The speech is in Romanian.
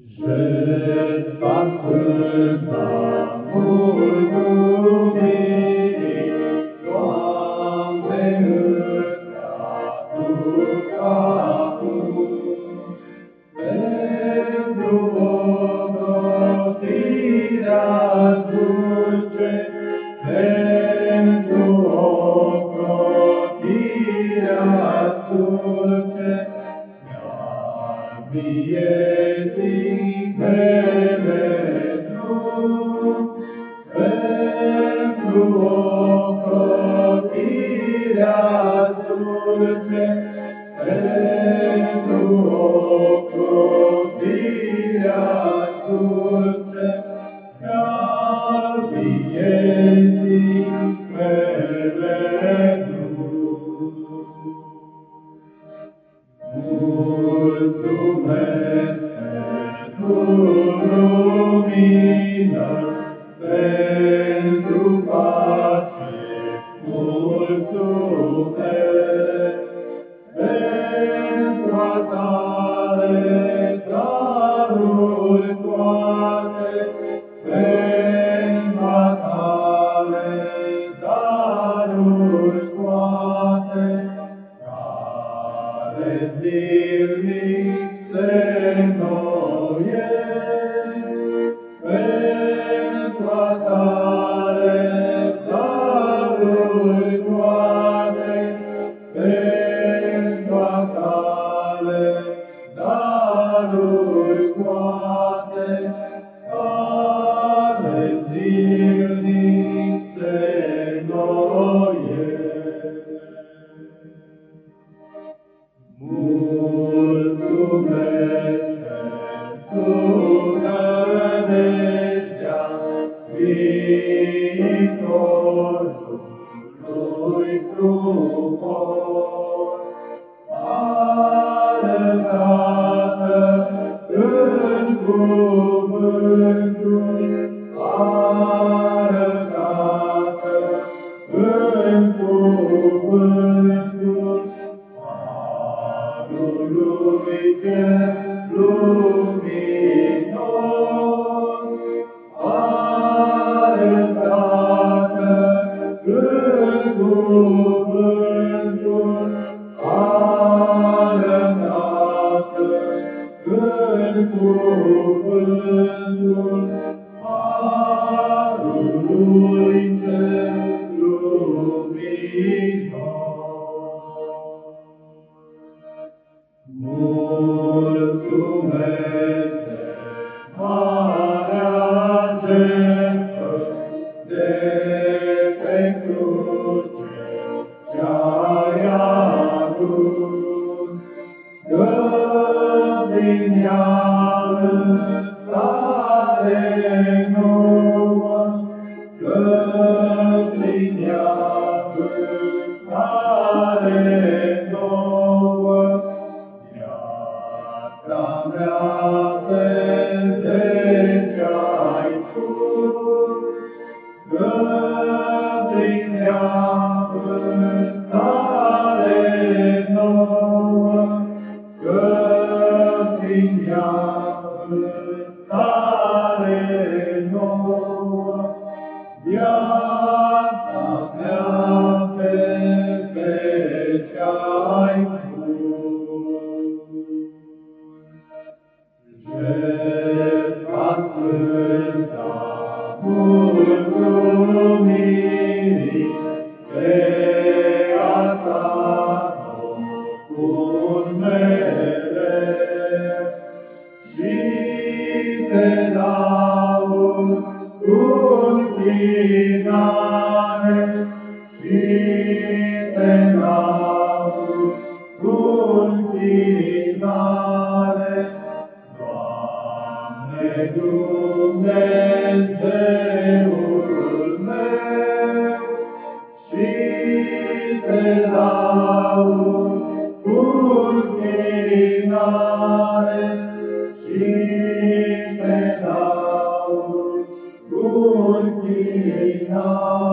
Jertfa sfântă a mulțumirii, Doamne, îți aduc acum, pentru ocrotirea dulce, pentru ocrotirea dulce, iar vieții mele drum, pentru ocrotirea dulce, pentru ocrotirea dulce, iar vieții mele drum. Mulțumesc pentru lumină, pentru pace, mulțumesc, pentru a tale daruri toate, pentru a tale daruri toate, care zilnic se înnoiesc, pentru a tale daruri toate, pentru a tale daruri toate, care zilnic se înnoiesc. Mulțumesc pentru nădejdea viitorului frumos, arătată în cuvântul, arătată în cuvântul Harului cel luminos, arătată în cuvântul, arătată în cuvântul Harului cel luminos. Mulțumesc de marea jertfă, de pe cruce ce-ai adus, că prin ea stare nouă, că prin ea stare nouă, viața mea petreceai tu, că prin ea stare nouă, că prin ea stare nouă, viața mea petreceai tu. Jertfa sfântă a mulțumirii, pe a ta rog mereu, și te laud cu închinare, și te laud cu închinare, Doamne Dumnezeul meu, și te laud cu închinare, și te laud cu închinare.